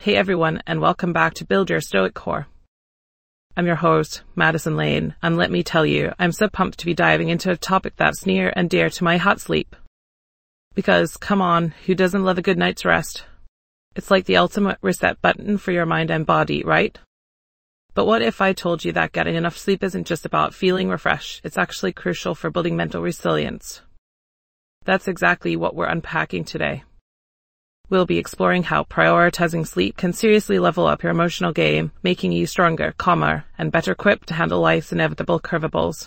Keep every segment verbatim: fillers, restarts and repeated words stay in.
Hey everyone, and welcome back to Build Your Stoic Core. I'm your host, Madison Lane, and let me tell you, I'm so pumped to be diving into a topic that's near and dear to my heart: sleep. Because, come on, who doesn't love a good night's rest? It's like the ultimate reset button for your mind and body, right? But what if I told you that getting enough sleep isn't just about feeling refreshed, it's actually crucial for building mental resilience? That's exactly what we're unpacking today. We'll be exploring how prioritizing sleep can seriously level up your emotional game, making you stronger, calmer, and better equipped to handle life's inevitable curveballs.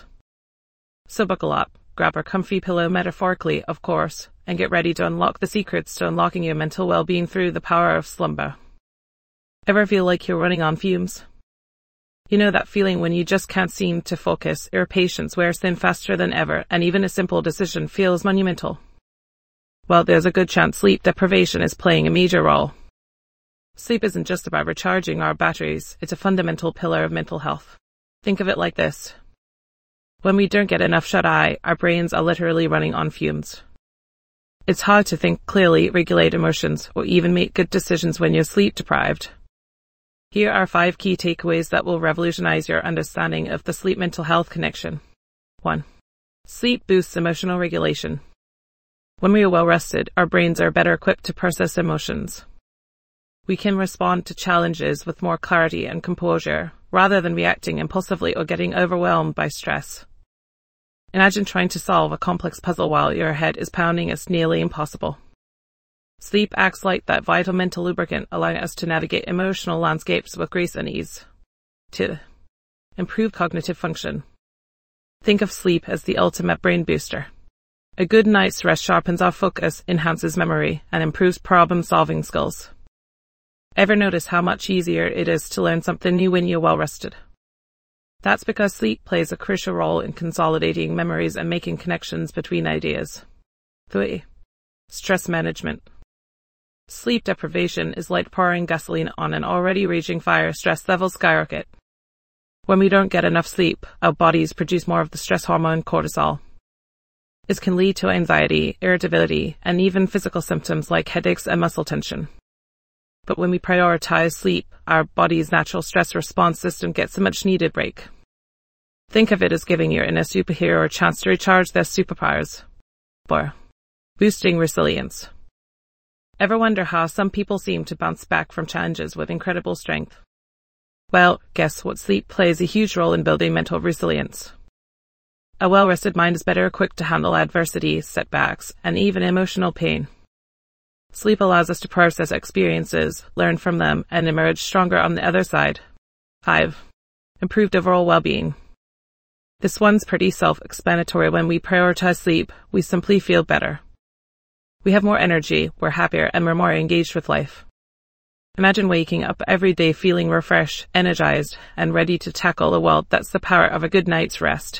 So buckle up, grab a comfy pillow metaphorically, of course, and get ready to unlock the secrets to unlocking your mental well-being through the power of slumber. Ever feel like you're running on fumes? You know that feeling when you just can't seem to focus, your patience wears thin faster than ever, and even a simple decision feels monumental? Well, there's a good chance sleep deprivation is playing a major role. Sleep isn't just about recharging our batteries, it's a fundamental pillar of mental health. Think of it like this. When we don't get enough shut-eye, our brains are literally running on fumes. It's hard to think clearly, regulate emotions, or even make good decisions when you're sleep-deprived. Here are five key takeaways that will revolutionize your understanding of the sleep-mental health connection. one. Sleep boosts emotional regulation. When we are well rested, our brains are better equipped to process emotions. We can respond to challenges with more clarity and composure, rather than reacting impulsively or getting overwhelmed by stress. Imagine trying to solve a complex puzzle while your head is pounding. It's nearly impossible. Sleep acts like that vital mental lubricant, allowing us to navigate emotional landscapes with grace and ease. two. Improve cognitive function. Think of sleep as the ultimate brain booster. A good night's rest sharpens our focus, enhances memory, and improves problem-solving skills. Ever notice how much easier it is to learn something new when you're well-rested? That's because sleep plays a crucial role in consolidating memories and making connections between ideas. three. Stress management. Sleep deprivation is like pouring gasoline on an already raging fire. Stress levels skyrocket. When we don't get enough sleep, our bodies produce more of the stress hormone cortisol. This can lead to anxiety, irritability, and even physical symptoms like headaches and muscle tension. But when we prioritize sleep, our body's natural stress response system gets a much-needed break. Think of it as giving your inner superhero a chance to recharge their superpowers. four. Boosting resilience. Ever wonder how some people seem to bounce back from challenges with incredible strength? Well, guess what? Sleep plays a huge role in building mental resilience. A well-rested mind is better equipped to handle adversity, setbacks, and even emotional pain. Sleep allows us to process experiences, learn from them, and emerge stronger on the other side. five. Improved overall well-being. This one's pretty self-explanatory. When we prioritize sleep, we simply feel better. We have more energy, we're happier, and we're more engaged with life. Imagine waking up every day feeling refreshed, energized, and ready to tackle the world. That's the power of a good night's rest.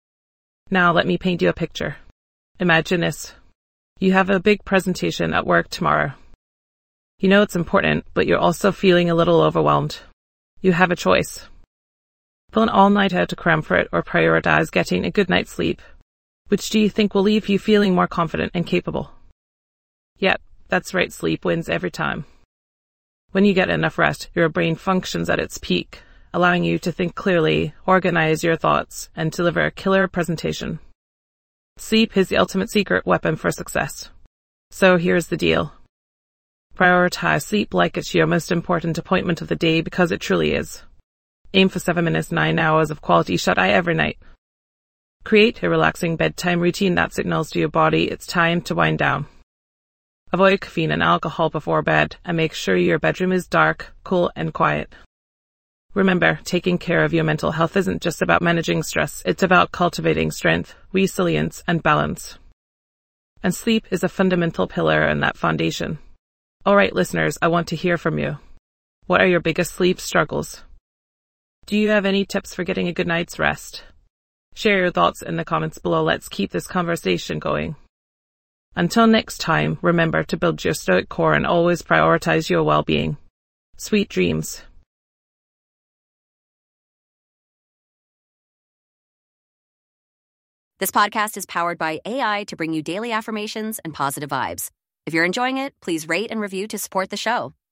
Now let me paint you a picture. Imagine this. You have a big presentation at work tomorrow. You know it's important, but you're also feeling a little overwhelmed. You have a choice. Pull an all-nighter to cram for it or prioritize getting a good night's sleep. Which do you think will leave you feeling more confident and capable? Yep, that's right, sleep wins every time. When you get enough rest, your brain functions at its peak, allowing you to think clearly, organize your thoughts, and deliver a killer presentation. Sleep is the ultimate secret weapon for success. So here's the deal. Prioritize sleep like it's your most important appointment of the day, because it truly is. Aim for seven minutes, nine hours of quality shut-eye every night. Create a relaxing bedtime routine that signals to your body it's time to wind down. Avoid caffeine and alcohol before bed, and make sure your bedroom is dark, cool, and quiet. Remember, taking care of your mental health isn't just about managing stress, it's about cultivating strength, resilience, and balance. And sleep is a fundamental pillar in that foundation. Alright, listeners, I want to hear from you. What are your biggest sleep struggles? Do you have any tips for getting a good night's rest? Share your thoughts in the comments below. Let's keep this conversation going. Until next time, remember to build your stoic core and always prioritize your well-being. Sweet dreams. This podcast is powered by A I to bring you daily affirmations and positive vibes. If you're enjoying it, please rate and review to support the show.